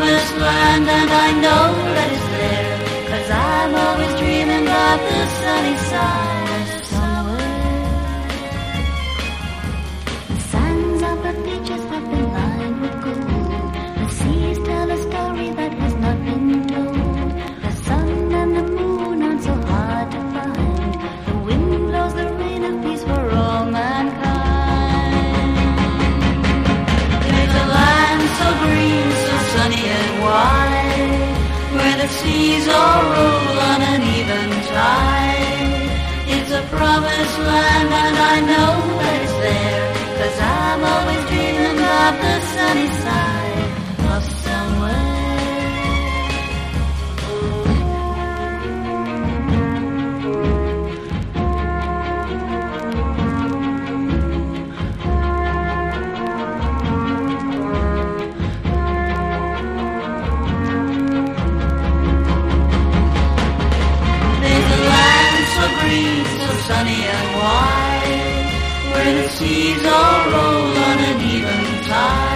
promised land, and I know that it's there, 'cause I'm always dreaming about the sunny side of somewhere. The sands of the beaches have been lined with gold. The seas tell a story that has not been told. The sun and the moon aren't so hard to find. The wind blows the rain of peace for all mankind. There's a land so green, so sunny and wide, where the seas all roll on an even tide. It's a promised land, and I know that it's there, 'cause I'm always dreaming of the sunny side of somewhere. Green, so sunny and wide, where the seas all roll on an even tide.